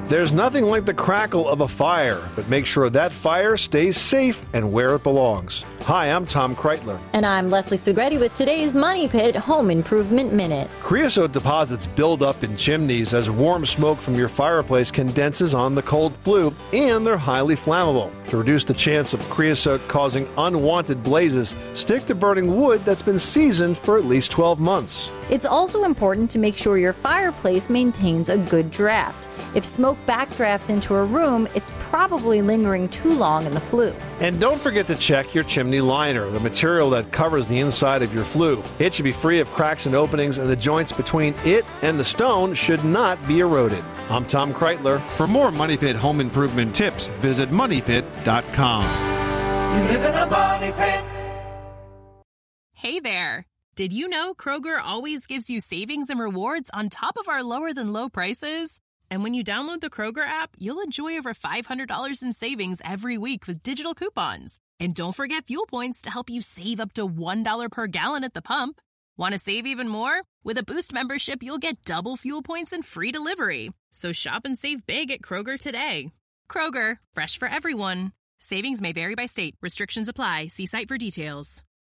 There's nothing like the crackle of a fire, but make sure that fire stays safe and where it belongs. Hi, I'm Tom Kreitler. And I'm Leslie Sugretti with today's Money Pit Home Improvement Minute. Creosote deposits build up in chimneys as warm smoke from your fireplace condenses on the cold flue, and they're highly flammable. To reduce the chance of creosote causing unwanted blazes, stick to burning wood that's been seasoned for at least 12 months. It's also important to make sure your fireplace maintains a good draft. If smoke backdrafts into a room, it's probably lingering too long in the flue. And don't forget to check your chimney liner, the material that covers the inside of your flue. It should be free of cracks and openings, and the joints between it and the stone should not be eroded. I'm Tom Kreitler. For more Money Pit home improvement tips, visit MoneyPit.com. You live in a money pit. Hey there! Did you know Kroger always gives you savings and rewards on top of our lower-than-low prices? And when you download the Kroger app, you'll enjoy over $500 in savings every week with digital coupons. And don't forget fuel points to help you save up to $1 per gallon at the pump. Want to save even more? With a Boost membership, you'll get double fuel points and free delivery. So shop and save big at Kroger today. Kroger, fresh for everyone. Savings may vary by state. Restrictions apply. See site for details.